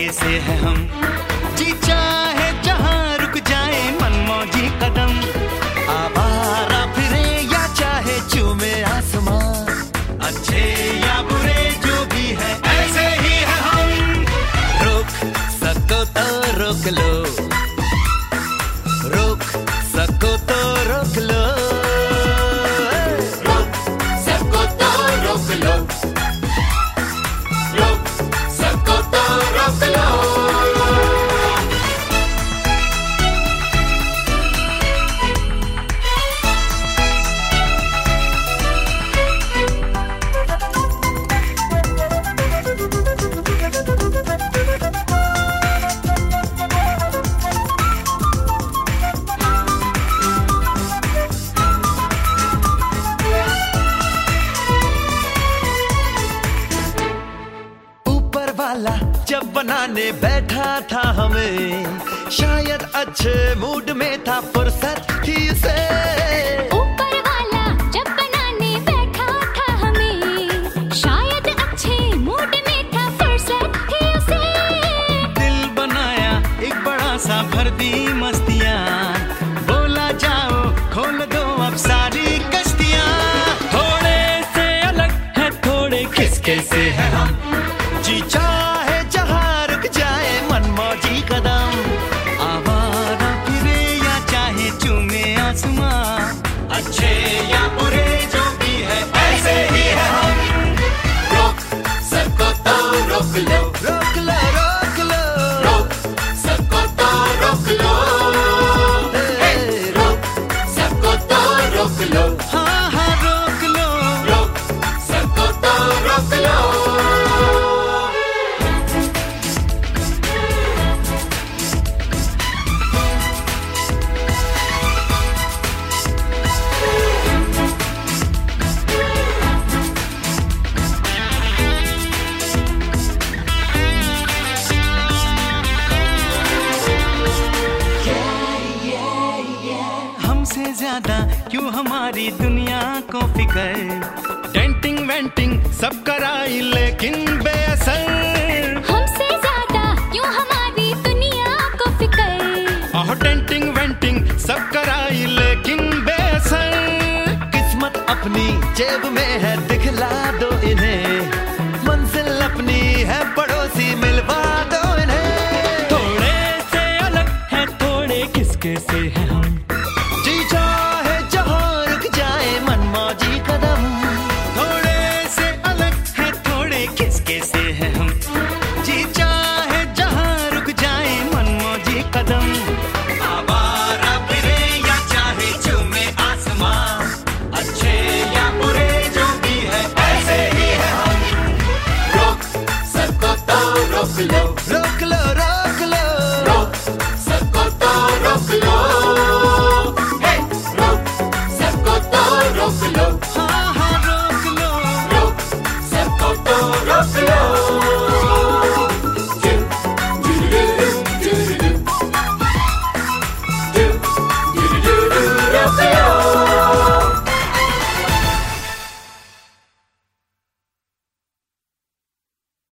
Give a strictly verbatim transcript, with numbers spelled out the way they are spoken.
किसके से है हम। जी चाहे जहाँ रुक जाए मनमौजी कदम, आवारा फिरे या चाहे चूमे आसमां, अच्छे या बुरे जो भी है ऐसे ही है हम। रोक सको तो रोक लो, रोक सको तो रोक लो, रोक सको तो रोक लो, रोक सको तो रोक लो। जब बनाने बैठा था हमें, शायद अच्छे मूड में था, फुर्सत थी उसे। ऊपर वाला जब बनाने बैठा था हमें, शायद अच्छे मूड में था, फुर्सत थी उसे। दिल बनाया एक बड़ा सा, भर दी मस्तियाँ, बोला जाओ खोल दो अब सारी कश्तियाँ। थोड़े से अलग है थोड़े किसके से है हम। जी चाहे जहाँ रुक जाए मनमौजी कदम, आवारा फिरे या चाहे चूमे आसमां, अच्छे या बुरे जो भी है ऐसे ही है हम। रोक सको तो रोक लो, रोक लो रोक लो, रोक सको तो रोक लो, रोक सको तो रोक लो, हाँ हाँ रोक लो, रोक सको तो रोक लो। हमसे ज्यादा क्यों हमारी दुनिया को फिकर, डेंटिंग वेंटिंग सब कराई लेकिन बेअसर। हमसे ज्यादा क्यों हमारी दुनिया को फिकर, ओह डेंटिंग वेंटिंग सब कराई लेकिन बेअसर। किस्मत अपनी जेब में है दिखला दो इन्हें, मंजिल अपनी है पड़ोसी मिलवा दो इन्हें। थोड़े से अलग है थोड़े किसके से है हम। जी चाहे जहाँ रुक जाए मनमौजी कदम, थोड़े से अलग है थोड़े किसके से है हम। जी चाहे जहाँ रुक जाए मनमौजी कदम, आवारा फिरे या चाहे चूमे आसमां, अच्छे या बुरे जो भी है ऐसे ही है हम। रोक सको तो रोक लो,